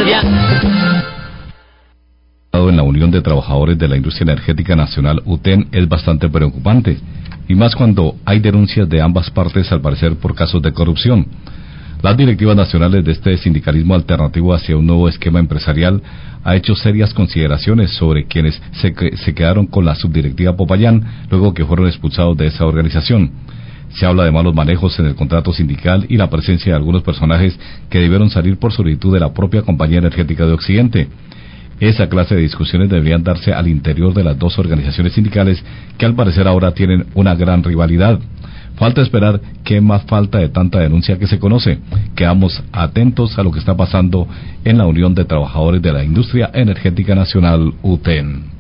Colombia. En la Unión de Trabajadores de la Industria Energética Nacional, UTEN, es bastante preocupante, y más cuando hay denuncias de ambas partes, al parecer por casos de corrupción. Las directivas nacionales de este sindicalismo alternativo hacia un nuevo esquema empresarial ha hecho serias consideraciones sobre quienes se quedaron con la subdirectiva Popayán luego que fueron expulsados de esa organización. Se habla de malos manejos en el contrato sindical y la presencia de algunos personajes que debieron salir por solicitud de la propia compañía energética de Occidente. Esa clase de discusiones deberían darse al interior de las dos organizaciones sindicales que al parecer ahora tienen una gran rivalidad. Falta esperar qué más falta de tanta denuncia que se conoce. Quedamos atentos a lo que está pasando en la Unión de Trabajadores de la Industria Energética Nacional, UTEN.